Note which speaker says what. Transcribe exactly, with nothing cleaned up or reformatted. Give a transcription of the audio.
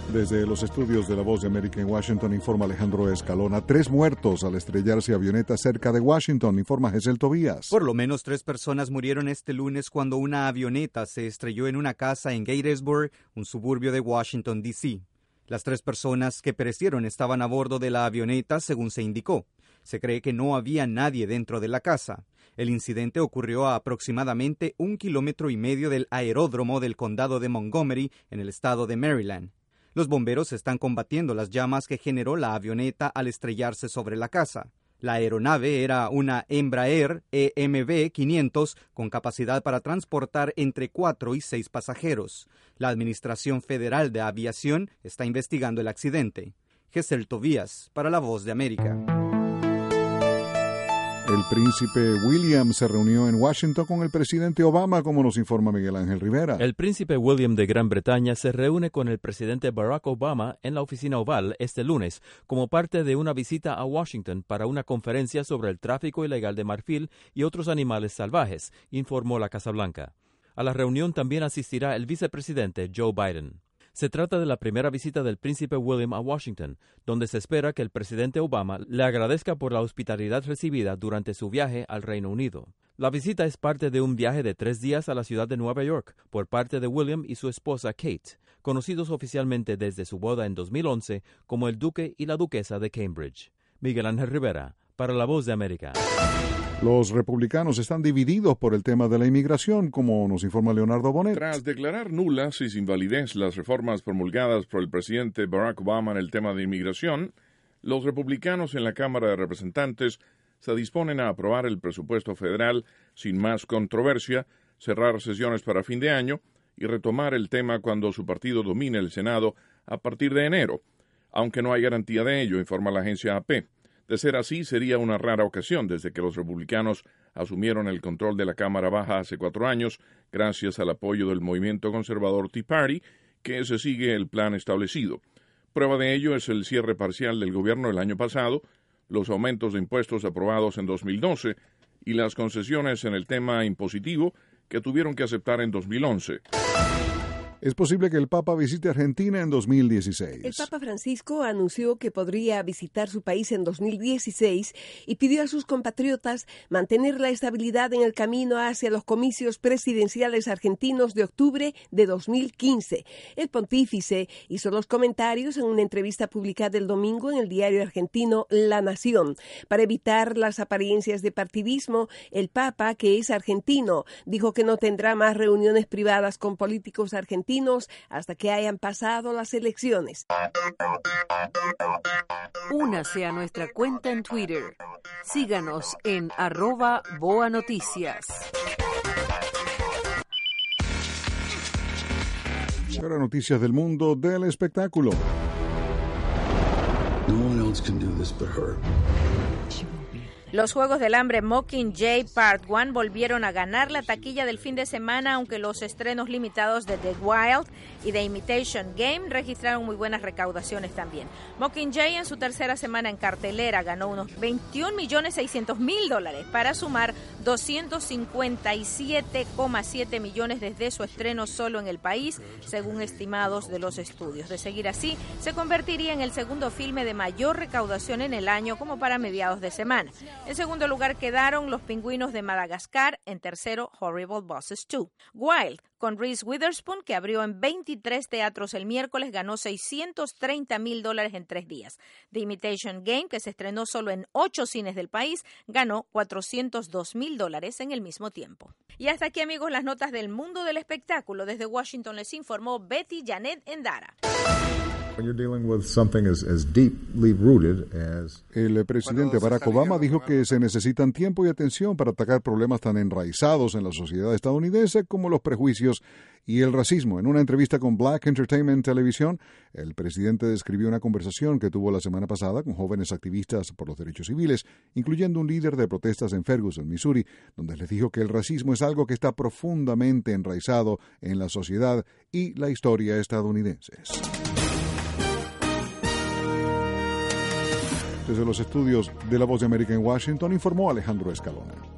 Speaker 1: Desde los estudios de La Voz de América en Washington, informa Alejandro Escalona. Tres muertos al estrellarse avioneta cerca de Washington, informa Gesel Tobías.
Speaker 2: Por lo menos tres personas murieron este lunes cuando una avioneta se estrelló en una casa en Gettysburg, un suburbio de Washington, D C Las tres personas que perecieron estaban a bordo de la avioneta, según se indicó. Se cree que no había nadie dentro de la casa. El incidente ocurrió a aproximadamente un kilómetro y medio del aeródromo del condado de Montgomery, en el estado de Maryland. Los bomberos están combatiendo las llamas que generó la avioneta al estrellarse sobre la casa. La aeronave era una Embraer E M B quinientos con capacidad para transportar entre cuatro y seis pasajeros. La Administración Federal de Aviación está investigando el accidente. Gesel Tobías, para La Voz de América.
Speaker 1: El príncipe William se reunió en Washington con el presidente Obama, como nos informa Miguel Ángel Rivera.
Speaker 3: El príncipe William de Gran Bretaña se reúne con el presidente Barack Obama en la oficina oval este lunes, como parte de una visita a Washington para una conferencia sobre el tráfico ilegal de marfil y otros animales salvajes, informó la Casa Blanca. A la reunión también asistirá el vicepresidente Joe Biden. Se trata de la primera visita del príncipe William a Washington, donde se espera que el presidente Obama le agradezca por la hospitalidad recibida durante su viaje al Reino Unido. La visita es parte de un viaje de tres días a la ciudad de Nueva York por parte de William y su esposa Kate, conocidos oficialmente desde su boda en dos mil once como el duque y la duquesa de Cambridge. Miguel Ángel Rivera, para La Voz de América.
Speaker 1: Los republicanos están divididos por el tema de la inmigración, como nos informa Leonardo Bonet.
Speaker 4: Tras declarar nulas y sin validez las reformas promulgadas por el presidente Barack Obama en el tema de inmigración, los republicanos en la Cámara de Representantes se disponen a aprobar el presupuesto federal sin más controversia, cerrar sesiones para fin de año y retomar el tema cuando su partido domine el Senado a partir de enero, aunque no hay garantía de ello, informa la agencia A P. De ser así, sería una rara ocasión desde que los republicanos asumieron el control de la Cámara Baja hace cuatro años, gracias al apoyo del movimiento conservador Tea Party, que se sigue el plan establecido. Prueba de ello es el cierre parcial del gobierno el año pasado, los aumentos de impuestos aprobados en dos mil doce y las concesiones en el tema impositivo que tuvieron que aceptar en dos mil once.
Speaker 1: Es posible que el Papa visite Argentina en dos mil dieciséis.
Speaker 5: El Papa Francisco anunció que podría visitar su país en dos mil dieciséis y pidió a sus compatriotas mantener la estabilidad en el camino hacia los comicios presidenciales argentinos de octubre de dos mil quince. El pontífice hizo los comentarios en una entrevista publicada el domingo en el diario argentino La Nación. Para evitar las apariencias de partidismo, el Papa, que es argentino, dijo que no tendrá más reuniones privadas con políticos argentinos hasta que hayan pasado las elecciones.
Speaker 6: Únase a nuestra cuenta en Twitter. Síganos en arroba Boa Noticias.
Speaker 1: Ahora noticias del mundo del espectáculo.
Speaker 7: No one else can do this but her.
Speaker 8: Los Juegos del Hambre Mockingjay Part uno volvieron a ganar la taquilla del fin de semana, aunque los estrenos limitados de The Wild y The Imitation Game registraron muy buenas recaudaciones también. Mockingjay en su tercera semana en cartelera ganó unos veintiún millones seiscientos mil dólares para sumar doscientos cincuenta y siete coma siete millones desde su estreno solo en el país, según estimados de los estudios. De seguir así, se convertiría en el segundo filme de mayor recaudación en el año como para mediados de semana. En segundo lugar quedaron Los Pingüinos de Madagascar, en tercero Horrible Bosses dos. Wild, con Reese Witherspoon, que abrió en veintitrés teatros el miércoles, ganó seiscientos treinta mil dólares en tres días. The Imitation Game, que se estrenó solo en ocho cines del país, ganó cuatrocientos dos mil dólares en el mismo tiempo. Y hasta aquí, amigos, las notas del mundo del espectáculo. Desde Washington les informó Betty Janet Endara.
Speaker 1: El presidente Barack Obama dijo que se necesitan tiempo y atención para atacar problemas tan enraizados en la sociedad estadounidense como los prejuicios y el racismo. En una entrevista con Black Entertainment Television, el presidente describió una conversación que tuvo la semana pasada con jóvenes activistas por los derechos civiles, incluyendo un líder de protestas en Ferguson, Missouri, donde les dijo que el racismo es algo que está profundamente enraizado en la sociedad y la historia estadounidenses. Desde los estudios de La Voz de América en Washington, informó Alejandro Escalona.